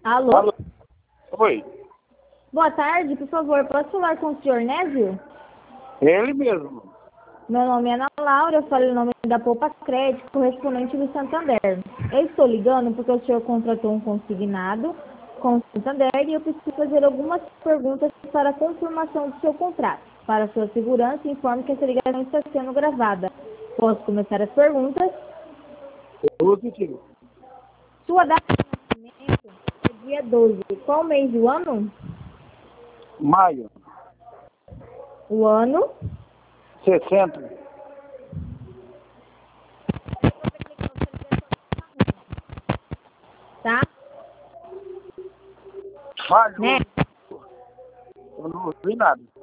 Alô? Alô? Oi, Boa tarde, por favor, posso falar com o senhor Nésio? ele mesmo. Meu nome é Ana Laura, eu falo o nome da Poupa Crédito, correspondente do Santander. Eu estou ligando porque o senhor contratou um consignado com o Santander e eu preciso fazer algumas perguntas para a confirmação do seu contrato. Para sua segurança, informe que essa ligação está sendo gravada. Posso começar as perguntas? Positivo. Sua data de nascimento é dia 12. Qual mês do ano? Maio, O ano? 60. Tá? Falhou. Né? Eu não ouvi nada.